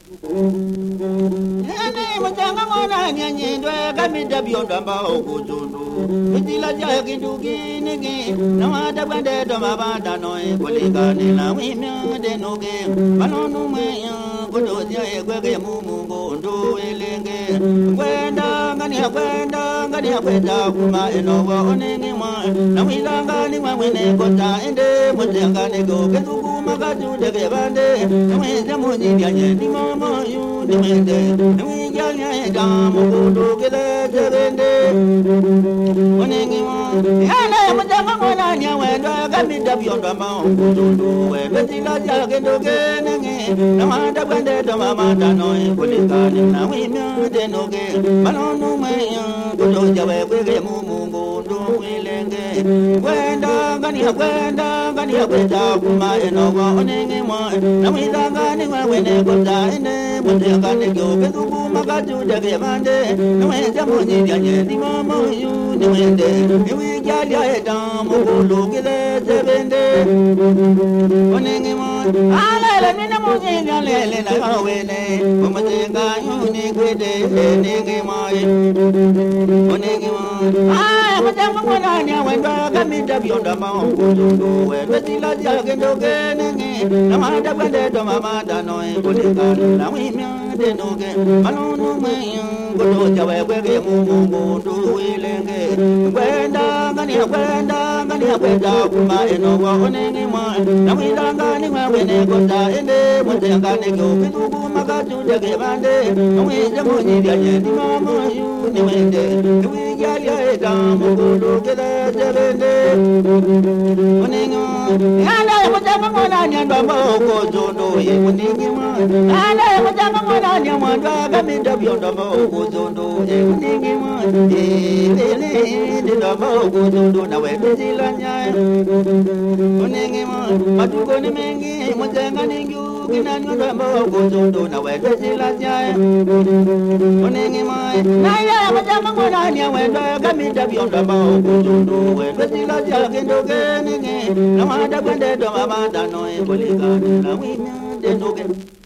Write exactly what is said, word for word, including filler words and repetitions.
Ene mutanga mwana nyanyi ndwe kamita bionda mbao kutundu. Mitila jaya kinduki niki na wata kwende toma bata noe kulikane na wimya denoke. Manonu mweya kutosia ekweke mumungo ndu elenge. Kwenda ngani ya kwenda ngani ya kwenda kuma enowa onengi mwa. Na wilanga ni mwene kota ende mutanga nego ketuku makatu deke bande. Na weza mwenye yanye ni mama yu ni mwende. Na wija eda mukundu kile jebende. Onengi mwa yana mutanga mwana nya wenda kamita bionda mao kutundu. Wetila jage ndoke nenge. Na wanda kwende toma mata noe kulikane na wimya denoke. Manonu mweya kutoja wekweke mumungu ndu wilenge. Kwenda ngani ya kwenda ngani ya kwenda kuma enowa onenge mwa. Na wizanga ni wawene kota ene mutanga negyo ketuku makatu deke bande. Na weza mwenye yanye ni mama yu ni wende. Ni wijali ya eda mukulu kile sebende. Onenge mwa alele nina mwenye yalele na yawene. Mumutanga yu ni kwede nenge mwa. Onenge mwa ay mutanga mwana nya wenda kamita bionda mao kutundu. Wetila jage ndoke nenge. Na mata kwende toma mata noe kulikane na wimya denoke. Manonu mweya kutoja wekweke mumungu ndu wilenge. Kwenda ngani ya kwenda ngani ya kwenda kuma enowa onenge mwa. Na wilanga ni wawene kota ende mutanga negyo ketuku makatu deke bande. Na weza mwenye yanye ni mama yu ni wende. Ni wijali ya eda mukulu kile jebende. Onenge mwa yana mutanga mwana nyandwa mbao kutundu ye onenge mwa. Yana mutanga mwana nya mwandwa kamita bionda mbao kutundu ye onenge mwa. Ele ndenda mbao kutundu na wetila nyae. Onenge mwa matuko ni mengi mutanga ningyu kina nyandwa mbao kutundu na wetila nyae. Onenge mwa naya mutanga mwana nya wenda kamita bionda mbao kutundu wetila jage ndoke nenge. Na wanda kwende toma bata noe kulikane na wimya denoke.